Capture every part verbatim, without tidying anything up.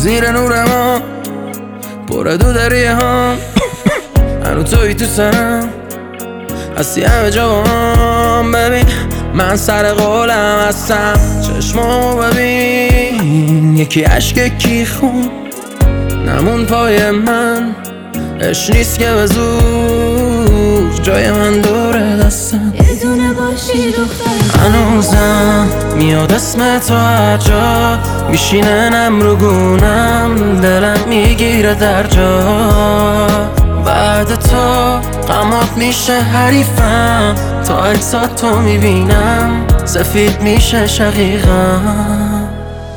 زیر نور ما پر دو دریه ها هنو توی تو سرم هستی همه جا با هم. ببین من سر قولم هستم، چشمامو ببین یکی عشق یکی خون نمون پای من. اش نیست که به زور جای من دوره دستم یه دونه باشی دختر. هنوزم میاد اسم تو هر جا میشینه نم رو گونم، دلم میگیره در جا. بعد تو غمات میشه حریفم، تا عکسات تو میبینم سفید میشه شقیقم.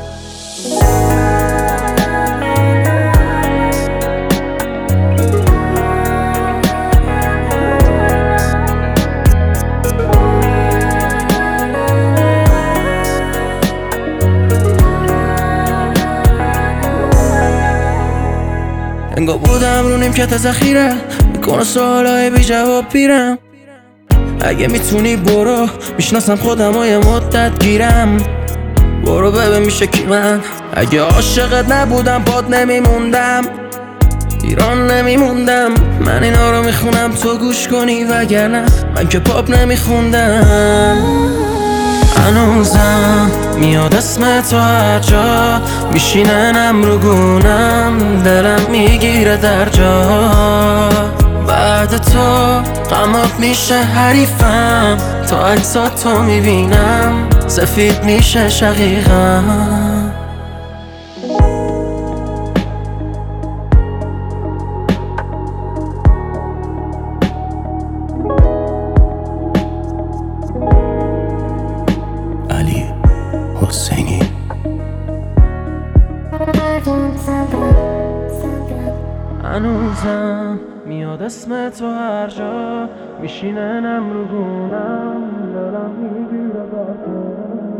انگار بودم رو نیمکت ذخیره، میکنه سوالای بی جواب پیرم. اگه میتونی برو، میشناسم خودم و یه مدت گیرم. برو ببین میشه کی من. اگه عاشقت نبودم پاد نمیموندم، ایران نمیموندم. من اینا رو میخونم تو گوش کنی، وگرنه من که پاپ نمیخوندم. هنوزم میاد اسم تو هر جا میشینه نم رو گونم، دلم میگیره در جا. بعد تو غمات میشه حریفم، تا عکسات تو میبینم سفید میشه شقیقم. علی حسینی. هنوزم میاد اسم تو هر جا میشینه نم رو گونم، دلم میگیره در جا.